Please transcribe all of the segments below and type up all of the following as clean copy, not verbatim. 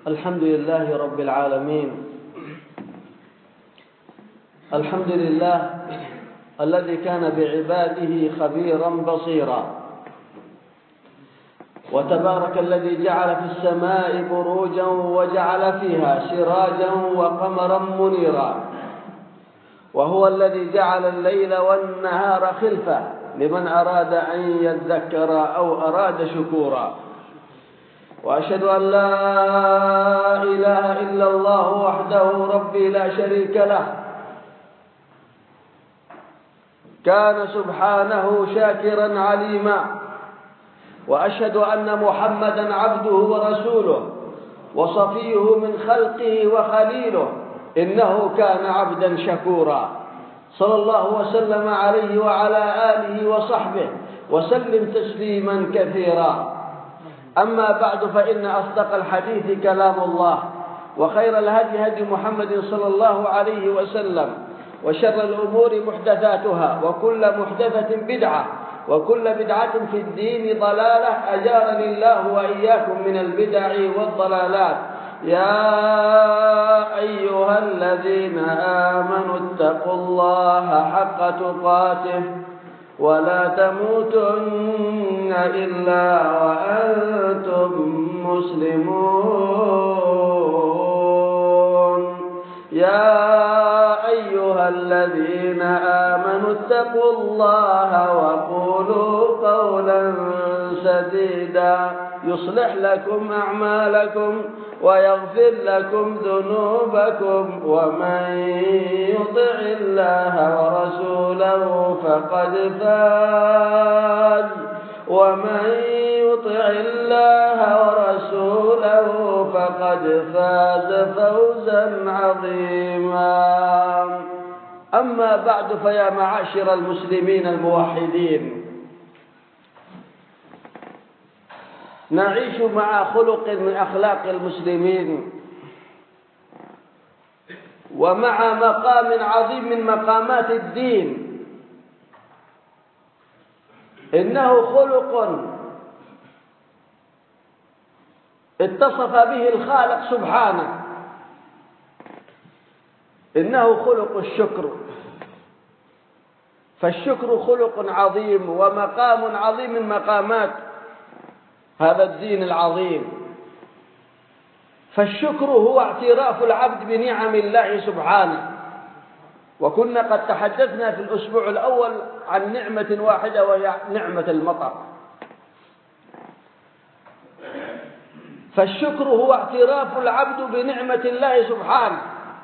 الحمد لله رب العالمين. الحمد لله الذي كان بعباده خبيرا بصيرا، وتبارك الذي جعل في السماء بروجا وجعل فيها سراجا وقمرا منيرا، وهو الذي جعل الليل والنهار خلفة لمن أراد أن يذكر أو أراد شكورا. وأشهد أن لا إله إلا الله وحده ربي لا شريك له، كان سبحانه شاكرا عليما. وأشهد أن محمدا عبده ورسوله وصفيه من خلقه وخليله، إنه كان عبدا شكورا، صلى الله وسلم عليه وعلى آله وصحبه وسلم تسليما كثيرا. أما بعد، فإن أصدق الحديث كلام الله، وخير الهدي هدي محمد صلى الله عليه وسلم، وشر الأمور محدثاتها، وكل محدثة بدعة، وكل بدعة في الدين ضلالة، أجارني الله وإياكم من البدع والضلالات. يا أيها الذين آمنوا اتقوا الله حق تقاته ولا تموتن إلا وأنتم مسلمون. يا أيها الذين آمنوا اتقوا الله وقولوا قولا سديدا يصلح لكم أعمالكم ويغفر لكم ذنوبكم، ومن يطع الله ورسوله فقد فاز ومن يطع الله ورسوله فقد فاز فوزا عظيما. أما بعد، فيا معاشر المسلمين الموحدين، نعيش مع خلق من أخلاق المسلمين، ومع مقام عظيم من مقامات الدين، إنه خلق اتصف به الخالق سبحانه، إنه خلق الشكر. فالشكر خلق عظيم ومقام عظيم من مقامات هذا الدين العظيم. فالشكر هو اعتراف العبد بنعم الله سبحانه، وكنا قد تحدثنا في الأسبوع الأول عن نعمة واحدة، وهي نعمة المطر. فالشكر هو اعتراف العبد بنعمة الله سبحانه،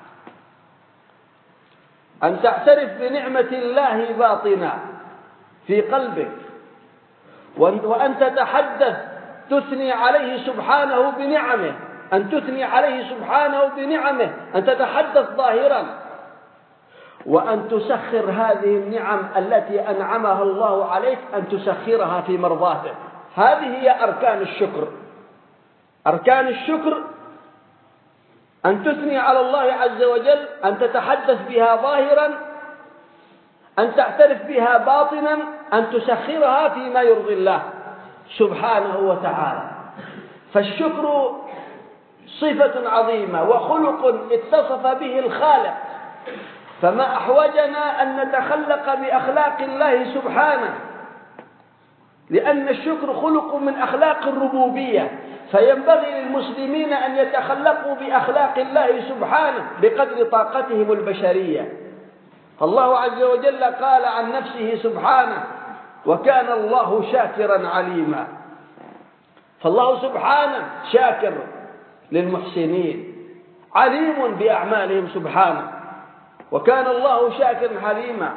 أن تعترف بنعمة الله باطنا في قلبك، وأن تتحدث تثني عليه سبحانه بنعمه، أن تثني عليه سبحانه بنعمه، أن تتحدث ظاهرا، وأن تسخر هذه النعم التي أنعمها الله عليك، أن تسخرها في مرضاته. هذه هي أركان الشكر. أركان الشكر أن تثني على الله عز وجل، أن تتحدث بها ظاهرا، أن تعترف بها باطنا، أن تسخرها فيما يرضي الله سبحانه وتعالى. فالشكر صفة عظيمة وخلق اتصف به الخالق، فما أحوجنا أن نتخلق بأخلاق الله سبحانه، لأن الشكر خلق من أخلاق الربوبية، فينبغي للمسلمين أن يتخلقوا بأخلاق الله سبحانه بقدر طاقتهم البشرية. فالله عز وجل قال عن نفسه سبحانه: وكان الله شاكرا عليما. فالله سبحانه شاكر للمحسنين، عليم بأعمالهم سبحانه، وكان الله شاكرا حليما،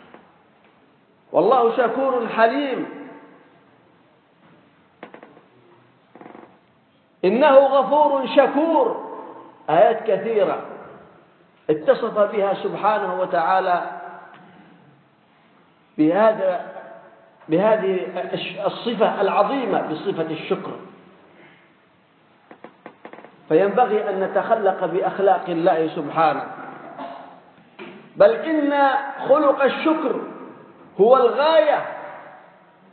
والله شكور حليم. إنه غفور شكور. آيات كثيرة اتصف بها سبحانه وتعالى بهذه الصفة العظيمة، بصفة الشكر. فينبغي أن نتخلق بأخلاق الله سبحانه، بل إن خلق الشكر هو الغاية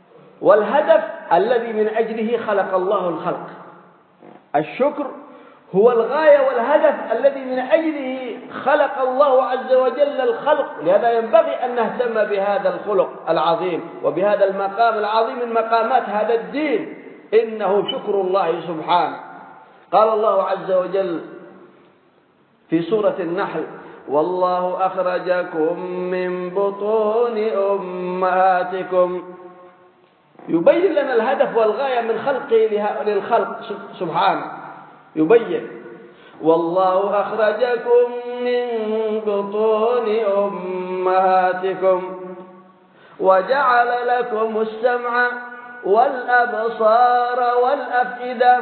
والهدف الذي من أجله خلق الله الخلق. الشكر هو الغاية والهدف الذي من أجله خلق الله عز وجل الخلق. لهذا ينبغي أن نهتم بهذا الخلق العظيم وبهذا المقام العظيم من مقامات هذا الدين، إنه شكر الله سبحانه. قال الله عز وجل في سورة النحل: والله أخرجكم من بطون أمهاتكم. يبين لنا الهدف والغاية من خلقه للخلق سبحانه، يبين: والله أخرجكم من بطون أمهاتكم وجعل لكم السمع والأبصار والأفئدة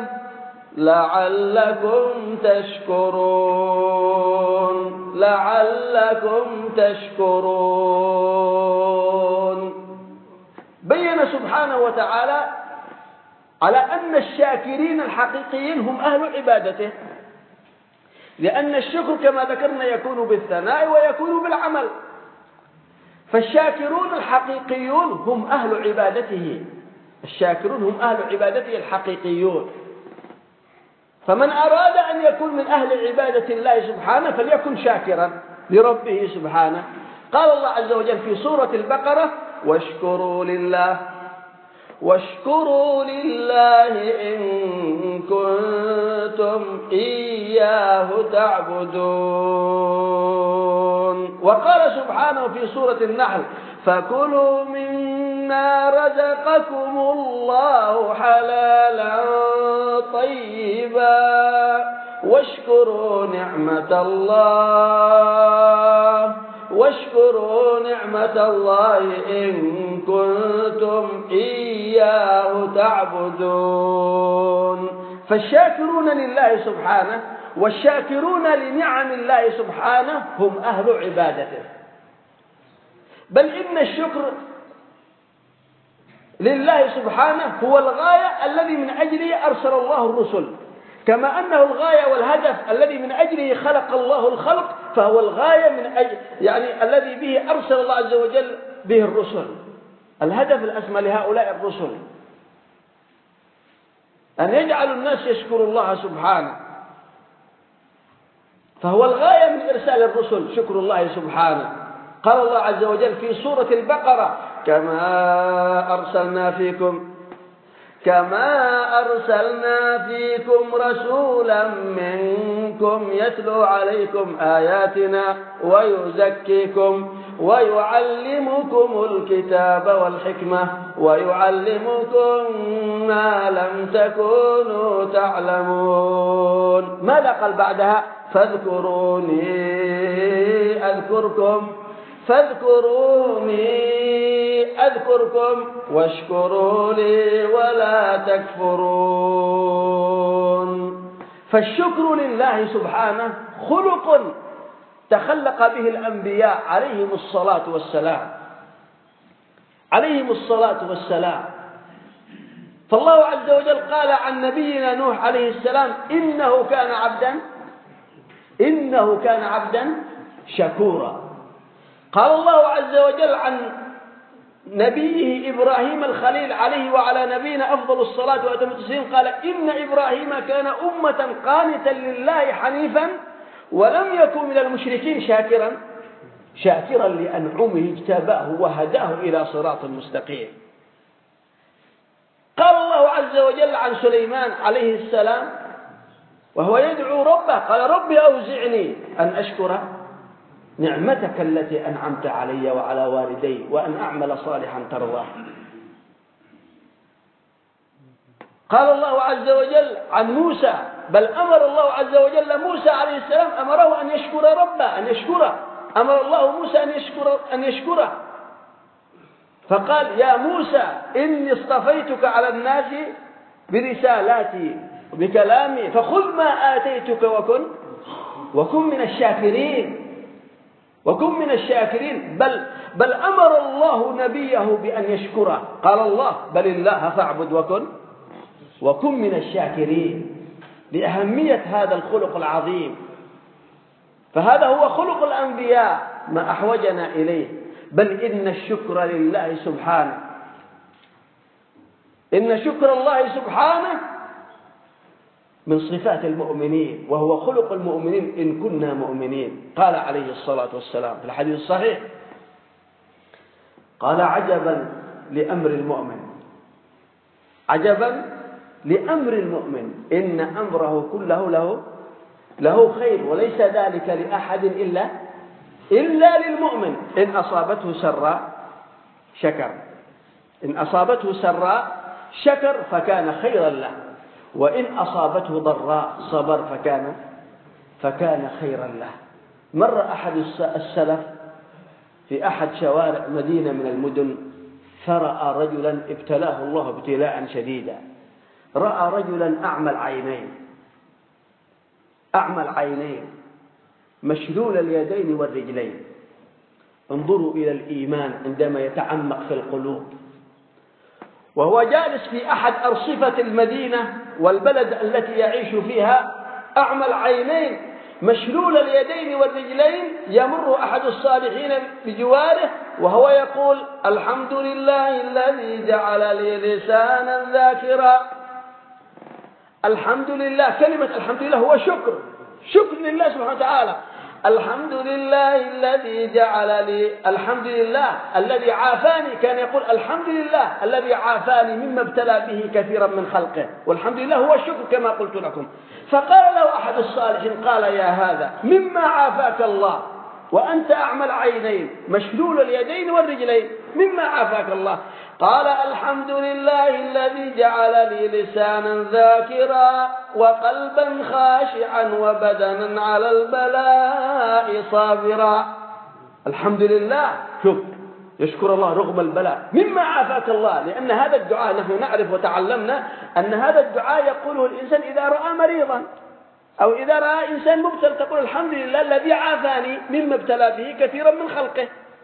لعلكم تشكرون. لعلكم تشكرون. بين سبحانه وتعالى على أن الشاكرين الحقيقيين هم أهل عبادته، لأن الشكر كما ذكرنا يكون بالثناء ويكون بالعمل. فالشاكرون الحقيقيون هم أهل عبادته، الشاكرون هم أهل عبادته الحقيقيون. فمن أراد أن يكون من أهل عبادة الله سبحانه فليكن شاكرا لربه سبحانه. قال الله عز وجل في سورة البقرة: واشكروا لله إن كنتم إياه تعبدون. وقال سبحانه في سورة النحل: فكلوا مما رزقكم الله حلالا طيبا واشكروا نعمة الله إن كنتم إياه تعبدون. فالشاكرون لله سبحانه والشاكرون لنعم الله سبحانه هم أهل عبادته. بل إن الشكر لله سبحانه هو الغاية الذي من أجله أرسل الله الرسل، كما أنه الغاية والهدف الذي من أجله خلق الله الخلق، فهو الغاية من أجل الذي به أرسل الله عز وجل به الرسل. الهدف الأسمى لهؤلاء الرسل أن يجعل الناس يشكروا الله سبحانه، فهو الغاية من إرسال الرسل شكر الله سبحانه. قال الله عز وجل في سورة البقرة: كما أرسلنا فيكم رسولا منكم يتلو عليكم آياتنا ويزكيكم ويعلمكم الكتاب والحكمة ويعلمكم ما لم تكونوا تعلمون. ماذا قال بعدها؟ فاذكروني أذكركم واشكروا لي ولا تكفرون. فالشكر لله سبحانه خلق تخلق به الأنبياء عليهم الصلاة والسلام. فالله عز وجل قال عن نبينا نوح عليه السلام: إنه كان عبدا شكورا. قال الله عز وجل عن نبيه إبراهيم الخليل عليه وعلى نبينا أفضل الصلاة وأتم التسليم: قال: إن إبراهيم كان أمة قانتا لله حنيفا ولم يكن من المشركين شاكرا لأنعمه اجتباه وهداه إلى صراط مستقيم. قال الله عز وجل عن سليمان عليه السلام وهو يدعو ربه: قال: رب أوزعني أن أشكر نعمتك التي أنعمت علي وعلى والدي وأن أعمل صالحا ترضاه. قال الله عز وجل عن موسى: بل أمر الله عز وجل موسى عليه السلام أمره أن يشكر ربه، أمر الله موسى أن يشكره، فقال: يا موسى إني اصطفيتك على الناس برسالاتي وبكلامي فخذ ما آتيتك وكن من الشاكرين. بل أمر الله نبيه بأن يشكره، قال الله: بل الله فاعبد وكن من الشاكرين، لأهمية هذا الخلق العظيم. فهذا هو خلق الأنبياء ما أحوجنا إليه. بل إن الشكر لله سبحانه، إن شكر الله سبحانه من صفات المؤمنين، وهو خلق المؤمنين إن كنا مؤمنين. قال عليه الصلاة والسلام في الحديث الصحيح، قال: عجبا لأمر المؤمن، عجبا لأمر المؤمن، إن أمره كله له خير، وليس ذلك لأحد إلا للمؤمن. إن أصابته سراء شكر، إن أصابته سراء شكر فكان خيرا له، وإن أصابته ضراء صبر فكان خيرا له. مر أحد السلف في أحد شوارع مدينة من المدن، فرأى رجلا ابتلاه الله ابتلاء شديدا. رأى رجلا أعمى العينين مشلول اليدين والرجلين. انظروا إلى الإيمان عندما يتعمق في القلوب. وهو جالس في أحد أرصفة المدينة والبلد التي يعيش فيها، أعمى العينين مشلول اليدين والرجلين، يمر أحد الصالحين بجواره وهو يقول: الحمد لله الذي جعل لي لسانا ذاكرا. الحمد لله، كلمة الحمد لله هو شكر لله سبحانه وتعالى. الحمد لله الذي جعل لي، الحمد لله الذي عافاني، كان يقول الحمد لله الذي عافاني مما ابتلى به كثيرا من خلقه، والحمد لله هو الشكر كما قلت لكم. فقال له أحد الصالحين، قال: يا هذا مما عافاك الله وأنت أعمى العينين مشلول اليدين والرجلين، مما عافاك الله؟ قال: الحمد لله الذي جعل لي لسانا ذاكرا وقلبا خاشعا وبدنا على البلاء صابرا. الحمد لله، يشكر الله رغم البلاء مما عافاك الله. لأن هذا الدعاء نحن نعرف وتعلمنا أن هذا الدعاء يقوله الإنسان إذا رأى مريضا أو إذا رأى إنسان مبتلى، تقول: الحمد لله الذي عافاني مما ابتلى به كثيرا من خلقه.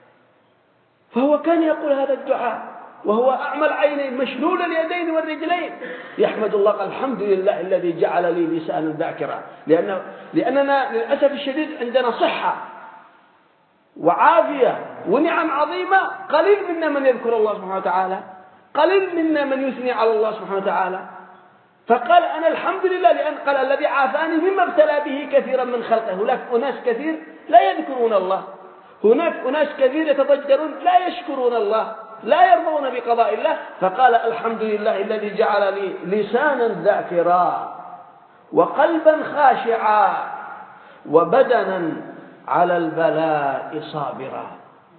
فهو كان يقول هذا الدعاء وهو أعمى العينين مشلول اليدين والرجلين، يحمد الله: الحمد لله الذي جعل لي لسانا ذاكرا. لأننا للأسف الشديد عندنا صحة وعافية ونعم عظيمة، قليل منا من يذكر الله سبحانه وتعالى، قليل منا من يثني على الله سبحانه وتعالى. فقال: أنا الحمد لله، لأن قال: الذي عافاني مما ابتلى به كثيرا من خلقه. هناك أناس كثير لا يذكرون الله، هناك أناس كثير يتضجرون لا يشكرون الله، لا يرضون بقضاء الله. فقال: الحمد لله الذي جعل لي لسانا ذاكرا وقلبا خاشعا وبدنا على البلاء صابرا.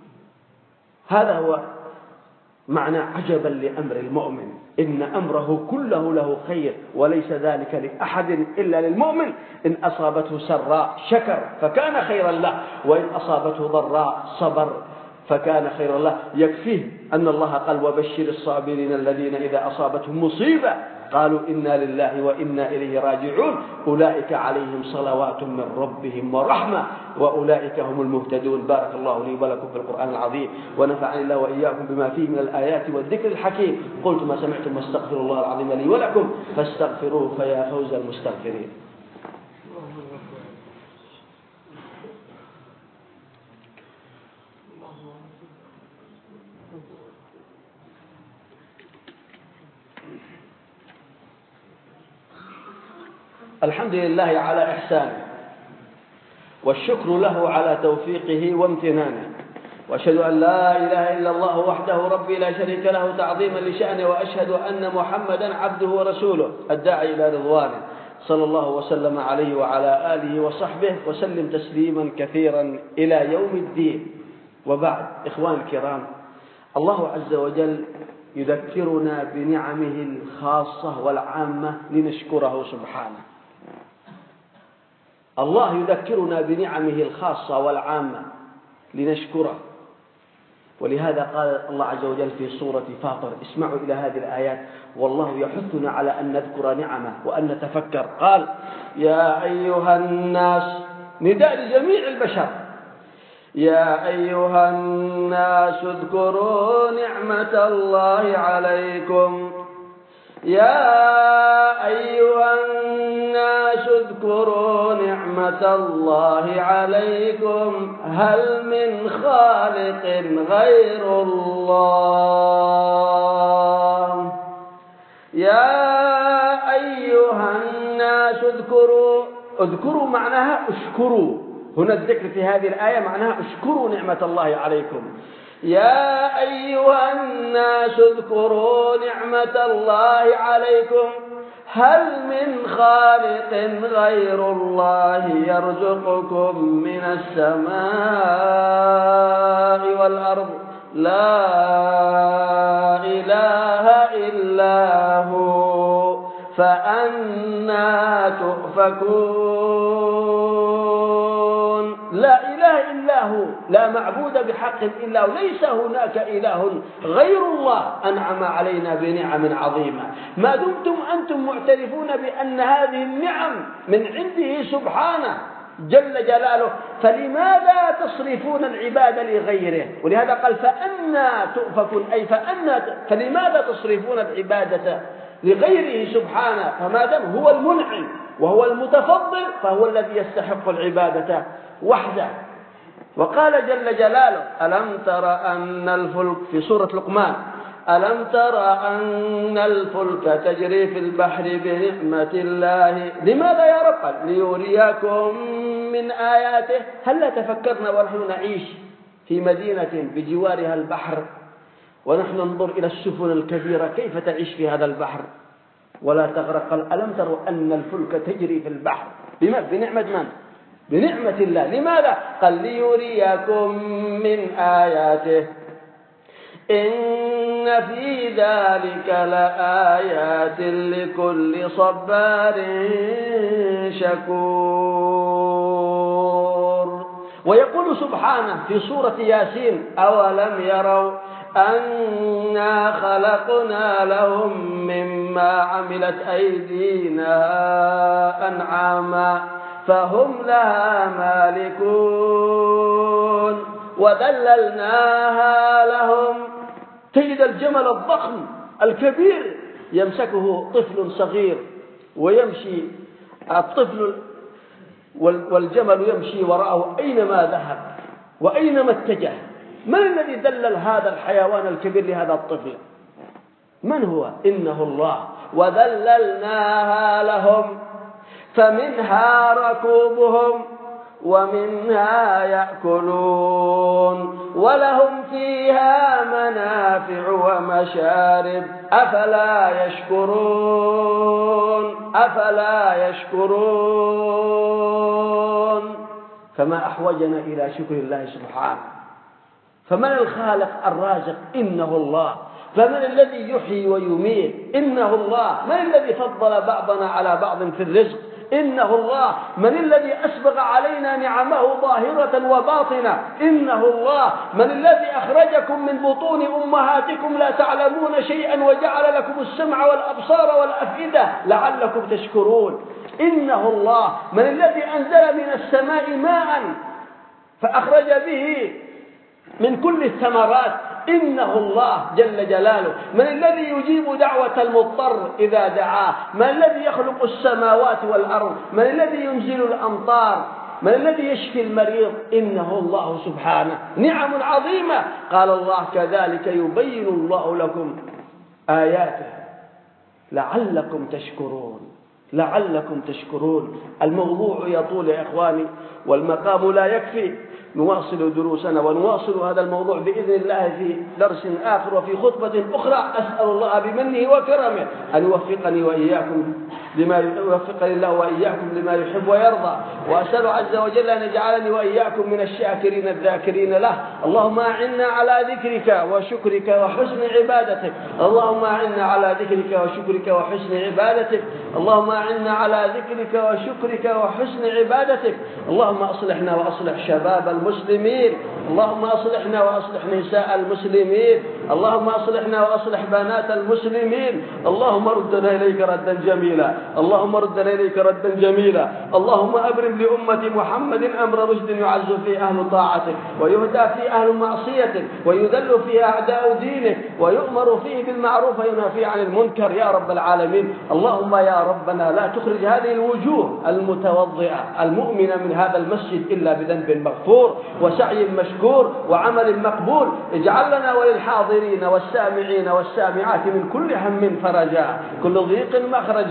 هذا هو معنى عجبا لأمر المؤمن، إن أمره كله له خير، وليس ذلك لأحد إلا للمؤمن. إن أصابته سراء شكر فكان خيرا له، وإن أصابته ضراء صبر فكان خيرا له. يكفيه أن الله قال: وبشر الصابرين الذين إذا أصابتهم مصيبة قالوا إنا لله وإنا إليه راجعون أولئك عليهم صلوات من ربهم ورحمة وأولئك هم المهتدون. بارك الله لي ولكم في القرآن العظيم، ونفعني الله وإياكم بما فيه من الآيات والذكر الحكيم. قلت ما سمعتم واستغفر الله العظيم لي ولكم فاستغفروه فيا فوز المستغفرين. الحمد لله على إحسانه، والشكر له على توفيقه وامتنانه، وأشهد أن لا إله إلا الله وحده ربي لا شريك له تعظيما لشأنه، وأشهد أن محمدا عبده ورسوله الداعي إلى رضوانه، صلى الله وسلم عليه وعلى آله وصحبه وسلم تسليما كثيرا إلى يوم الدين. وبعد، إخوان الكرام، الله عز وجل يذكرنا بنعمه الخاصة والعامة لنشكره سبحانه. الله يذكرنا بنعمه الخاصة والعامة لنشكره، ولهذا قال الله عز وجل في سورة فاطر، اسمعوا إلى هذه الآيات والله يحثنا على أن نذكر نعمه وأن نتفكر. قال: يا أيها الناس، نداء لجميع البشر: يا أيها الناس اذكروا نعمة الله عليكم، يا أيها الناس اذكروا نعمة الله عليكم هل من خالق غير الله. يا أيها الناس اذكروا معناها اشكروا. هنا الذكر في هذه الآية معناها اشكروا نعمة الله عليكم. يا أيها الناس اذكروا نعمة الله عليكم هل من خالق غير الله يرزقكم من السماء والأرض لا إله إلا هو فأنى تؤفكون. لا إله إلا هو، لا معبود بحق إلا هو، ليس هناك إله غير الله أنعم علينا بنعم عظيمة. ما دمتم أنتم معترفون بأن هذه النعم من عنده سبحانه جل جلاله، فلماذا تصرفون العبادة لغيره؟ ولهذا قال فأنى تؤفكون، أي فلماذا تصرفون العبادة لغيره سبحانه؟ فما دام هو المنعم وهو المتفضل فهو الذي يستحق العبادة وحده. وقال جل جلاله ألم تر أن الفلك في سورة لقمان ألم تر أن الفلك تجري في البحر بنعمة الله لماذا يا رب؟ قال ليريكم من آياته. هل تفكرنا ونحن نعيش في مدينة بجوارها البحر ونحن ننظر إلى السفن الكبيرة كيف تعيش في هذا البحر ولا تغرق؟ قال ألم تروا أن الفلك تجري في البحر بنعمة من؟ بنعمة الله. لماذا؟ قال ليريكم من آياته إن في ذلك لآيات لكل صبار شكور. ويقول سبحانه في سورة ياسين أولم يروا أنا خلقنا لهم مما عملت أيدينا أنعاما فهم لها مالكون وذللناها لهم. تجد الجمل الضخم الكبير يمسكه طفل صغير ويمشي الطفل والجمل يمشي وراءه أينما ذهب وأينما اتجه. من الذي دلل هذا الحيوان الكبير لهذا الطفل؟ من هو؟ إنه الله. وذللناها لهم فمنها ركوبهم ومنها يأكلون ولهم فيها منافع ومشارب أفلا يشكرون. فما أحوجنا إلى شكر الله سبحانه. فمن الخالق الرازق؟ إنه الله. فمن الذي يحيي ويميت؟ إنه الله. من الذي فضل بعضنا على بعض في الرزق؟ إنه الله. من الذي أسبغ علينا نعمه ظاهرة وباطنة؟ إنه الله. من الذي أخرجكم من بطون أمهاتكم لا تعلمون شيئا وجعل لكم السمع والأبصار والأفئدة لعلكم تشكرون؟ إنه الله. من الذي أنزل من السماء ماء فأخرج به من كل الثمرات؟ إنه الله جل جلاله. من الذي يجيب دعوة المضطر إذا دعاه؟ من الذي يخلق السماوات والأرض؟ من الذي ينزل الأمطار؟ من الذي يشفي المريض؟ إنه الله سبحانه. نعم عظيمة. قال الله كذلك يبين الله لكم آياته لعلكم تشكرون. الموضوع يطول يا إخواني والمقام لا يكفي. نواصل دروسنا ونواصل هذا الموضوع بإذن الله في درس آخر وفي خطبة أخرى. أسأل الله بمنه وكرمه أن يوفقني وإياكم يوفقني الله وإياكم لما يحب ويرضى. وأسأل عز وجل أن يجعلني وإياكم من الشاكرين الذاكرين له. اللهم أعنا على ذكرك وشكرك وحسن عبادتك. اللهم أعنا على ذكرك وشكرك وحسن عبادتك. اللهم أعنا على ذكرك وشكرك وحسن عبادتك. اللهم أصلحنا وأصلح شباب المسلمين. اللهم أصلحنا وأصلح نساء المسلمين. اللهم أصلحنا وأصلح بنات المسلمين. اللهم ردنا إليك ردا جميلا. اللهم ردنا إليك ردا جميلا. اللهم أبرم لأمة محمد أمر رشد يعز فيه أهل طاعتك ويهدى فيه أهل معصيتك ويذل فيه أعداء دينك ويؤمر فيه بالمعروف وينهى عن المنكر يا رب العالمين. اللهم يا ربنا لا تخرج هذه الوجوه المتوضئة المؤمنة من هذا المسجد إلا بذنب مغفور وسعي مشكور وعمل مقبول. اجعل لنا وللحاضرين والسامعين والسامعات من كل هم فرجا، كل ضيق مخرجا،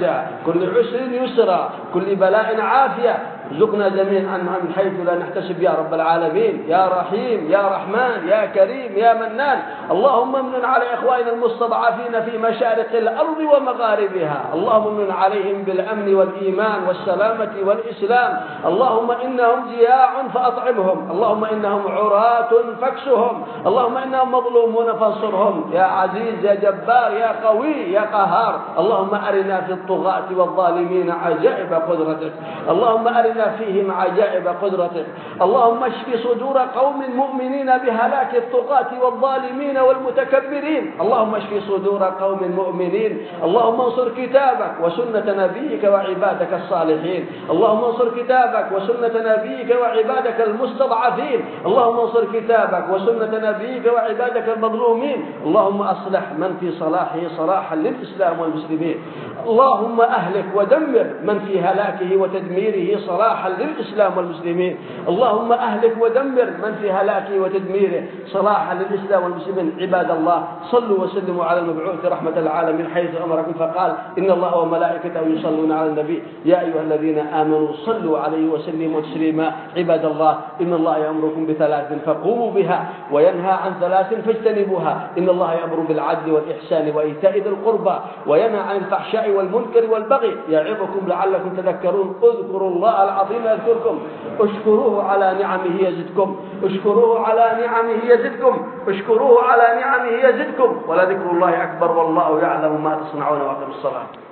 كل عسر يسرا، كل بلاء عافية. ارزقنا جميعا من حيث لا نحتسب يا رب العالمين، يا رحيم يا رحمن يا كريم يا منان. اللهم امن على إخواننا المستضعفين في مشارق الأرض ومغاربها، اللهم امن عليهم بالأمن والإيمان والسلامة والإسلام. اللهم إنهم جياع فأطعمهم، اللهم إنهم عراة فاكسهم، اللهم إنهم مظلومون فانصرهم يا عزيز يا جبار يا قوي يا قهار. اللهم أرنا في الطغاة والظالمين عجائب قدرتك، اللهم أرنا فيهم عجائب قدرتك. اللهم اشف صدور قوم مؤمنين بهلاك الطغاة والظالمين والمتكبرين، اللهم اشف صدور قوم مؤمنين. اللهم انصر كتابك وسنة نبيك وعبادك الصالحين، اللهم انصر كتابك وسنة نبيك وعبادك المستضعفين، اللهم انصر كتابك وسنة نبيك وعبادك المظلومين. اللهم أصلح من في صلاحه صلاحا للإسلام والمسلمين، اللهم أهلك ودمر من في هلاكه وتدميره صلاحا للإسلام والمسلمين. اللهم أهلك ودمر من في هلاكه وتدميره صلاحا للإسلام والمسلمين. عباد الله، صلوا وسلموا على المبعوث رحمة العالمين حيث أمركم فقال: إن الله وملائكته يصلون على النبي يا أيها الذين آمنوا صلوا عليه وسلموا تسليما. عباد الله، إن الله يأمركم بثلاث فقوموا بها، وينهى عن ثلاث فاجتنبوها. إن الله يأمر بالعدل والإحسان وإيتاء ذي القربى، وينهى عن الفحشاء والمنكر والبغي، يعظكم لعلكم تذكرون. اذكروا الله العظيم يذكركم، اشكروه على نعمه يزدكم، اشكروه على نعمه يزدكم، اشكروه على نعمه يزدكم، ولذكر الله أكبر والله يعلم ما تصنعون. وأقيموا الصلاة.